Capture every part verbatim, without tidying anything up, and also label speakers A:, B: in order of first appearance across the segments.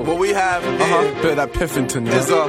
A: What we have here,
B: Uh-huh. Bit of that Piffington, yeah.
A: is uh,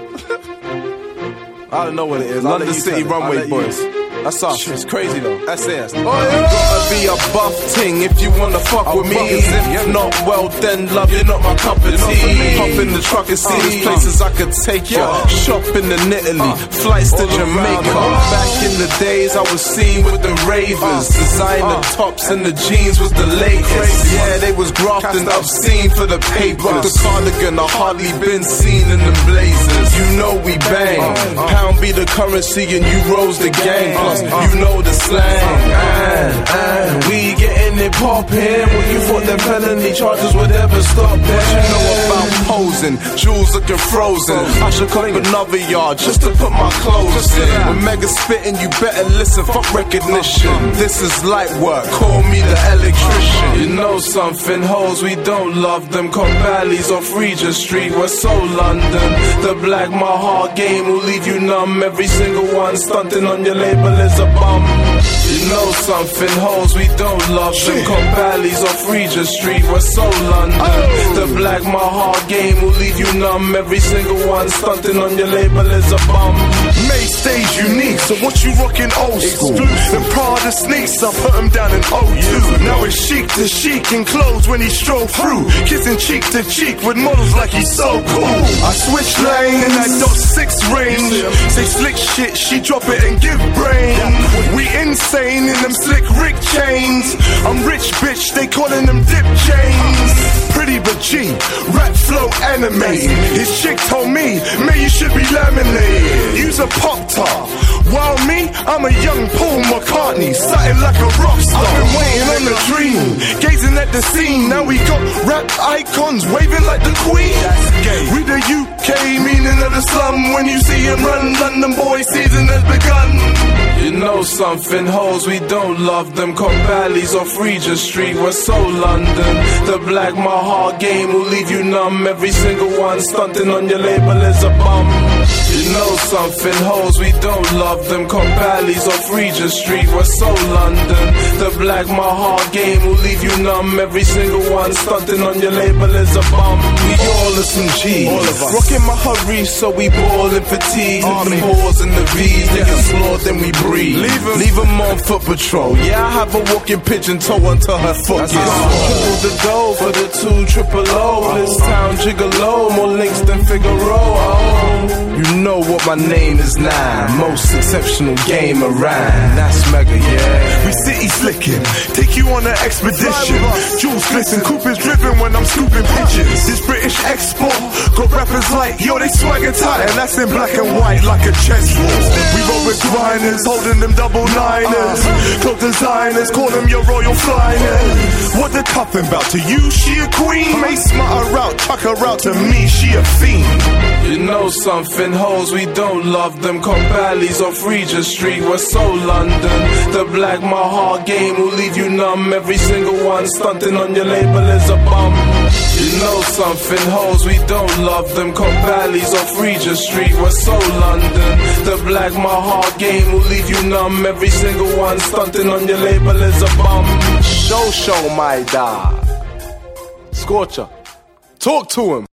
B: I don't know what it is.
A: London
B: I'll let you
A: City
B: tell it. I'll
A: Runway
B: let you-
A: Boys.
B: That's us.
A: It's crazy though.
B: That's it.
A: Oh, yeah. Gotta be a buff ting if you wanna fuck
B: I'll
A: with me.
B: fuck with you.
A: If not, well then, love, you're not my cup of tea. Hop in the truck and see
B: Uh,
A: these places I could take ya.
B: uh,
A: Shopping in Italy, flights to
B: all
A: Jamaica.
B: around.
A: Back in the days, I was seen with the ravers. Designer tops and the jeans was the latest. Yeah, they was grafting obscene for the paper. The cardigan, I hardly been seen in the blazers. You know we bang. Pound be the currency and you rose the gang. Plus, you know the slang. And, and we getting it poppin'. When you thought them felony charges would ever stop that? What you know about posing? Jewels looking frozen. I should cop another yard just to put my clothes in. When Mega spittin', you better listen. Fuck recognition. This is light work. Call me the electrician. You know something, hoes, we don't love them. Cop valleys off Regent Street. We're so London. The black my heart game will leave you numb. Every single one stunting on your label is a bum. You know something, hoes, we don't love them. Cop valleys off Regent Street, we're so London. The black my heart game will leave you numb. Every single one stunting on your label is a bum.
C: May stays unique, so what you rockin' old school? Them Prada sneaks, I put them down in O two. Now it's chic to chic in clothes when he stroll through. Kissing cheek to cheek with models like he's so cool. I switch lanes in that dot six range. Say slick shit, she drop it and give brain. We insane in them slick Rick chains. I'm rich bitch, they calling them dip chains. Pretty but G, rap flow animated. His chick told me, man, you should be laminated. Use a pop top. While me, I'm a young Paul McCartney, something like a rock star. I've been waiting on the dream, gazing at the scene. Now we got rap icons waving like the Queen. We the U K, meaning of the slum. When you see him run, London boy season has begun.
A: You know something, hoes, we don't love them. Cop valleys off Regent Street, we're so London. The black my heart game will leave you numb. Every single one stunting on your label is a bum. You know something, hoes, we don't love them. Cop valleys off Regent Street, we're so London. The black my heart game will leave you numb. Every single one stunting on your label is a bum. We all are some G's, all of us. Rocking my hurry, so we ballin' fatigue. The whores and the V's, they get slaughtered, then we breathe. Leave them, leave them on foot patrol. Yeah, I have a walking pigeon toe until her foot gets sore. Triple the dough for the two triple O. This town gigolo, more links than Figaro. Oh, you know what my name is now. Most exceptional game around. That's Mega, yeah.
C: We city slicking, take you on an expedition. Jules glisten, Cooper's driven when I'm scooping pigeons. This British export got rappers like, yo, they swagger tight, and that's in black and white like a chessboard. We roll with grinders, holding them double niners. Club designers, call them your royal flyers. What the cuffin' bout to you? She a queen. May smut her out, chuck her out to me, she a fiend.
A: You know something, hoes, we don't love them. Cop valleys off Regent Street, we're so London. The black my heart game will leave you numb. Every single one stunting on your label is a bum. You know something, hoes, we don't love them. Cop valleys off Regent Street, we're so London. The black my heart game will leave you numb. Every single one stunting on your label is a bum.
B: Show, show, my dog. Scorcher. Talk to him.